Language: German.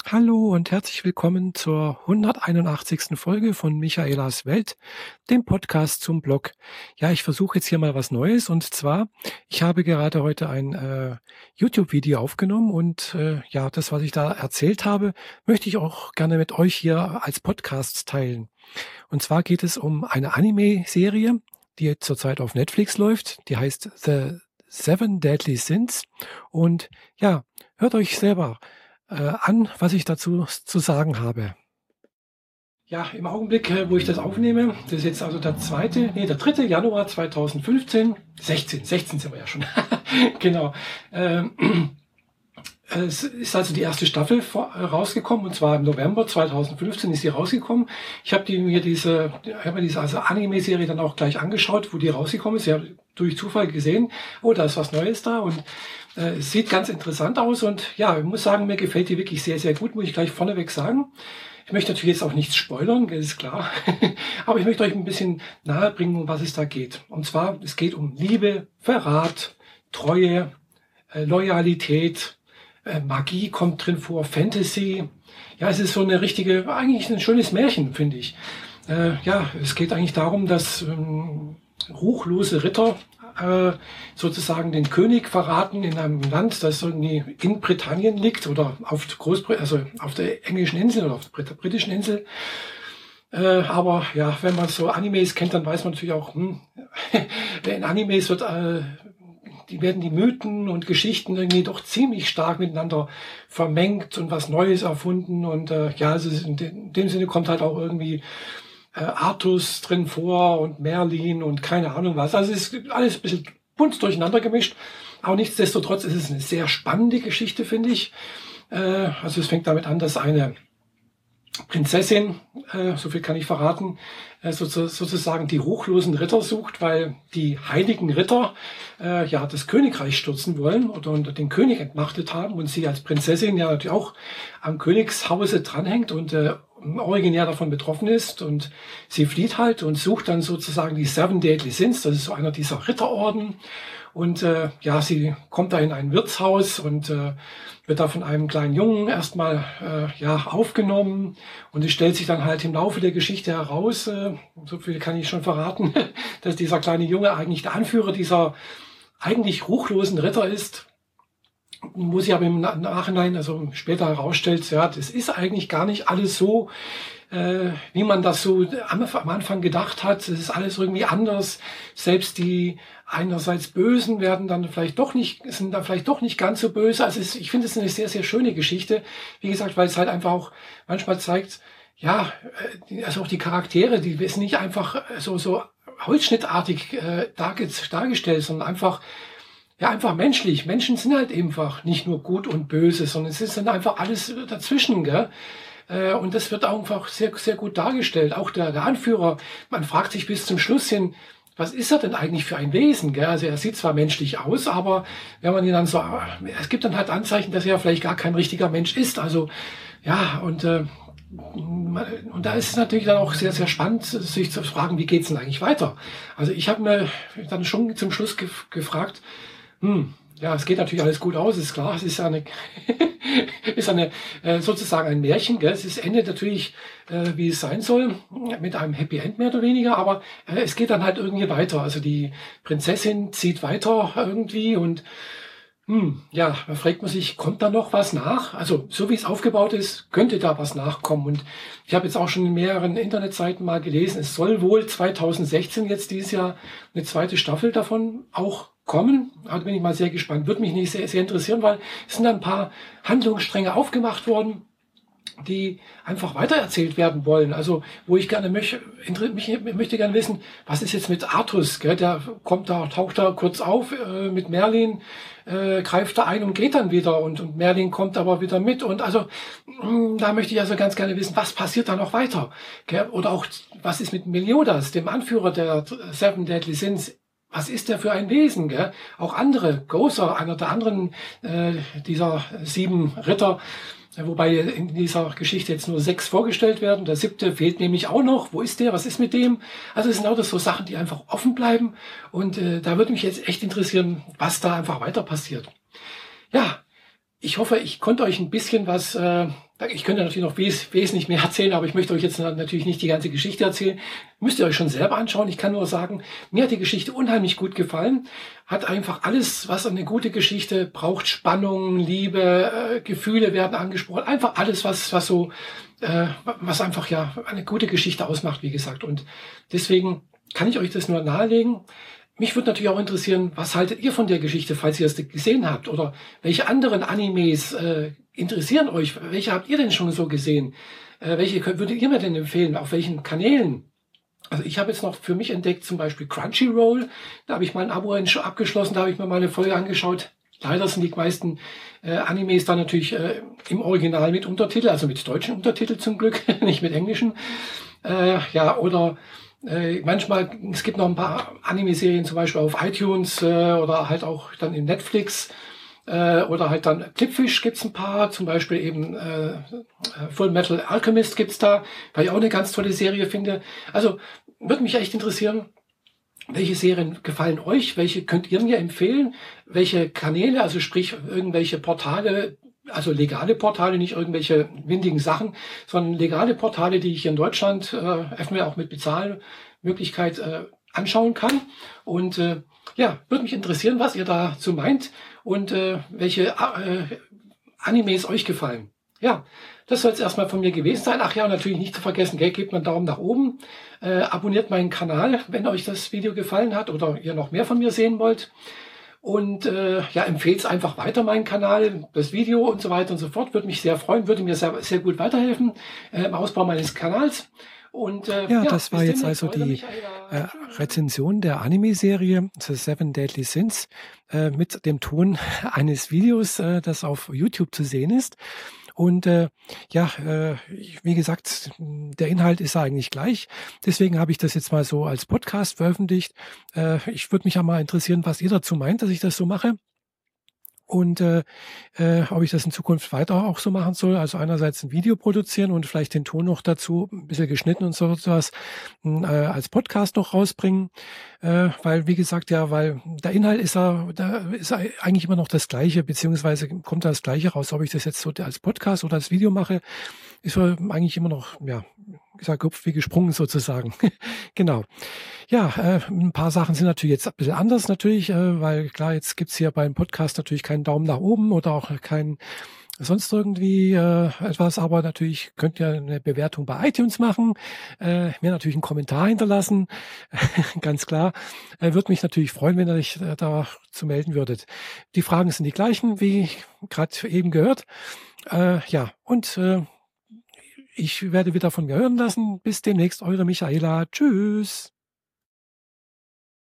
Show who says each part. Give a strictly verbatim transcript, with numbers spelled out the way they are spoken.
Speaker 1: Hallo und herzlich willkommen zur hunderteinundachtzigsten Folge von Michaelas Welt, dem Podcast zum Blog. Ja, ich versuche jetzt hier mal was Neues und zwar, ich habe gerade heute ein äh, YouTube-Video aufgenommen und äh, ja, das, was ich da erzählt habe, möchte ich auch gerne mit euch hier als Podcast teilen. Und zwar geht es um eine Anime-Serie, die zurzeit auf Netflix läuft. Die heißt The Seven Deadly Sins und ja, hört euch selber äh, an, was ich dazu zu sagen habe. Ja, im Augenblick, äh, wo ich das aufnehme, das ist jetzt also der zweite, nee, der dritte Januar zweitausendfünfzehn, sechzehn, sechzehn sind wir ja schon, genau. Ähm, es ist also die erste Staffel vor, äh, rausgekommen, und zwar im November zweitausendfünfzehn ist sie rausgekommen. Ich habe die, mir diese, ich habe mir diese also Anime-Serie dann auch gleich angeschaut, wo die rausgekommen ist. Ich habe durch Zufall gesehen, oh, da ist was Neues da und äh, es sieht ganz interessant aus und ja, ich muss sagen, mir gefällt die wirklich sehr, sehr gut, muss ich gleich vorneweg sagen. Ich möchte natürlich jetzt auch nichts spoilern, das ist klar, aber ich möchte euch ein bisschen nahe bringen, um was es da geht. Und zwar, es geht um Liebe, Verrat, Treue, äh, Loyalität, äh, Magie kommt drin vor, Fantasy. Ja, es ist so eine richtige, eigentlich ein schönes Märchen, finde ich. Äh, ja, es geht eigentlich darum, dass ähm, ruchlose Ritter äh, sozusagen den König verraten in einem Land, das irgendwie in Britannien liegt oder auf Großbrit also auf der englischen Insel oder auf der britischen Insel. Äh, aber ja, wenn man so Animes kennt, dann weiß man natürlich auch, hm, in Animes wird, äh, die werden die Mythen und Geschichten irgendwie doch ziemlich stark miteinander vermengt und was Neues erfunden. Und äh, ja, also in, de in dem Sinne kommt halt auch irgendwie äh, Artus drin vor und Merlin und keine Ahnung was. Also es ist alles ein bisschen bunt durcheinander gemischt. Aber nichtsdestotrotz ist es eine sehr spannende Geschichte, finde ich. Äh, also es fängt damit an, dass eine Prinzessin, äh, so viel kann ich verraten, äh, so, sozusagen die ruchlosen Ritter sucht, weil die heiligen Ritter äh, ja das Königreich stürzen wollen oder, oder den König entmachtet haben und sie als Prinzessin ja natürlich auch am Königshause dranhängt und äh, originär davon betroffen ist. Und sie flieht halt und sucht dann sozusagen die Seven Deadly Sins, das ist so einer dieser Ritterorden. Und äh, ja, sie kommt da in ein Wirtshaus und äh, wird da von einem kleinen Jungen erstmal äh, ja aufgenommen. Und es stellt sich dann halt im Laufe der Geschichte heraus, äh, so viel kann ich schon verraten, dass dieser kleine Junge eigentlich der Anführer dieser eigentlich ruchlosen Ritter ist. Wo sich aber im Nachhinein, also später herausstellt, ja, das ist eigentlich gar nicht alles so, äh, wie man das so am, am Anfang gedacht hat. Es ist alles irgendwie anders. Selbst die einerseits Bösen werden dann vielleicht doch nicht, sind dann vielleicht doch nicht ganz so böse. Also es, ich finde es eine sehr, sehr schöne Geschichte. Wie gesagt, weil es halt einfach auch manchmal zeigt, ja, also auch die Charaktere, die sind nicht einfach so, so holzschnittartig äh, dargestellt, sondern einfach, ja, einfach menschlich. Menschen sind halt einfach nicht nur gut und böse, sondern es ist dann einfach alles dazwischen, gell? Und das wird auch einfach sehr, sehr gut dargestellt. Auch der, der Anführer, man fragt sich bis zum Schluss hin, was ist er denn eigentlich für ein Wesen, gell? Also er sieht zwar menschlich aus, aber wenn man ihn dann so, es gibt dann halt Anzeichen, dass er vielleicht gar kein richtiger Mensch ist. Also, ja, und, äh, und da ist es natürlich dann auch sehr, sehr spannend, sich zu fragen, wie geht's denn eigentlich weiter? Also ich habe mir dann schon zum Schluss gef gefragt, hm, ja, es geht natürlich alles gut aus, ist klar. Es ist eine, ist eine äh, sozusagen ein Märchen, gell? Es ist endet natürlich, äh, wie es sein soll, mit einem Happy End mehr oder weniger, aber äh, es geht dann halt irgendwie weiter. Also die Prinzessin zieht weiter irgendwie und hm, ja, da fragt man sich, kommt da noch was nach? Also so wie es aufgebaut ist, könnte da was nachkommen. Und ich habe jetzt auch schon in mehreren Internetseiten mal gelesen, es soll wohl zweitausendsechzehn jetzt dieses Jahr eine zweite Staffel davon auch kommen. Da bin ich mal sehr gespannt. Würde mich nicht sehr, sehr interessieren, weil es sind ein paar Handlungsstränge aufgemacht worden, die einfach weitererzählt werden wollen. Also wo ich gerne möchte, mich, ich möchte gerne wissen, was ist jetzt mit Artus? Gell? Der kommt da, taucht da kurz auf äh, mit Merlin, äh, greift da ein und geht dann wieder und, und Merlin kommt aber wieder mit. Und also mh, da möchte ich also ganz gerne wissen, was passiert da noch weiter? Gell? Oder auch, was ist mit Meliodas, dem Anführer der Seven Deadly Sins? Was ist der für ein Wesen? Gell? Auch andere, Gozer, einer der anderen äh, dieser sieben Ritter, wobei in dieser Geschichte jetzt nur sechs vorgestellt werden. Der siebte fehlt nämlich auch noch. Wo ist der? Was ist mit dem? Also es sind auch das so Sachen, die einfach offen bleiben. Und äh, da würde mich jetzt echt interessieren, was da einfach weiter passiert. Ja, ich hoffe, ich konnte euch ein bisschen was äh, ich könnte natürlich noch wes wesentlich mehr erzählen, aber ich möchte euch jetzt natürlich nicht die ganze Geschichte erzählen. Müsst ihr euch schon selber anschauen. Ich kann nur sagen, mir hat die Geschichte unheimlich gut gefallen. Hat einfach alles, was eine gute Geschichte braucht. Spannung, Liebe, äh, Gefühle werden angesprochen. Einfach alles, was, was so, äh, was einfach ja eine gute Geschichte ausmacht, wie gesagt. Und deswegen kann ich euch das nur nahelegen. Mich würde natürlich auch interessieren, was haltet ihr von der Geschichte, falls ihr es gesehen habt? Oder welche anderen Animes äh, interessieren euch? Welche habt ihr denn schon so gesehen? Äh, welche könnt, würdet ihr mir denn empfehlen? Auf welchen Kanälen? Also ich habe jetzt noch für mich entdeckt, zum Beispiel Crunchyroll. Da habe ich mal ein Abo abgeschlossen, da habe ich mir mal eine Folge angeschaut. Leider sind die meisten äh, Animes da natürlich äh, im Original mit Untertitel, also mit deutschen Untertitel zum Glück, nicht mit englischen. Äh, ja, oder Äh, manchmal, es gibt noch ein paar Anime-Serien zum Beispiel auf iTunes äh, oder halt auch dann in Netflix äh, oder halt dann Clipfish gibt's ein paar, zum Beispiel eben äh, Full Metal Alchemist gibt's da, weil ich auch eine ganz tolle Serie finde. Also würde mich echt interessieren, welche Serien gefallen euch, welche könnt ihr mir empfehlen, welche Kanäle, also sprich irgendwelche Portale, also legale Portale, nicht irgendwelche windigen Sachen, sondern legale Portale, die ich hier in Deutschland äh, öffentlich auch mit Bezahlmöglichkeit äh, anschauen kann. Und äh, ja, würde mich interessieren, was ihr dazu meint und äh, welche äh, Animes euch gefallen. Ja, das soll es erstmal von mir gewesen sein. Ach ja, und natürlich nicht zu vergessen, gell, gebt mir einen Daumen nach oben, äh, abonniert meinen Kanal, wenn euch das Video gefallen hat oder ihr noch mehr von mir sehen wollt. Und äh, ja, empfehlt es einfach weiter, meinen Kanal, das Video und so weiter und so fort. Würde mich sehr freuen, würde mir sehr, sehr gut weiterhelfen äh, im Ausbau meines Kanals. Und, äh,
Speaker 2: ja, ja, das war jetzt also die äh, Rezension der Anime-Serie The Seven Deadly Sins äh, mit dem Ton eines Videos, äh, das auf YouTube zu sehen ist. Und äh, ja, äh, wie gesagt, der Inhalt ist eigentlich gleich. Deswegen habe ich das jetzt mal so als Podcast veröffentlicht. Äh, ich würde mich ja mal interessieren, was ihr dazu meint, dass ich das so mache. Und äh, äh, ob ich das in Zukunft weiter auch so machen soll. Also einerseits ein Video produzieren und vielleicht den Ton noch dazu, ein bisschen geschnitten und so was, äh, als Podcast noch rausbringen. Äh, weil, wie gesagt, ja, weil der Inhalt ist ja, da ist eigentlich immer noch das Gleiche, beziehungsweise kommt da das Gleiche raus. Ob ich das jetzt so als Podcast oder als Video mache, ist ja eigentlich immer noch, ja, wie gesagt, Kopf wie gesprungen sozusagen. Genau. Ja, äh, ein paar Sachen sind natürlich jetzt ein bisschen anders natürlich, äh, weil klar, jetzt gibt's hier beim Podcast natürlich keinen Daumen nach oben oder auch kein sonst irgendwie äh, etwas, aber natürlich könnt ihr eine Bewertung bei iTunes machen, äh, mir natürlich einen Kommentar hinterlassen, ganz klar. Äh, würde mich natürlich freuen, wenn ihr euch äh, da zu melden würdet. Die Fragen sind die gleichen, wie gerade eben gehört. Äh, ja, und äh, ich werde wieder von mir hören lassen. Bis demnächst, eure Michaela. Tschüss.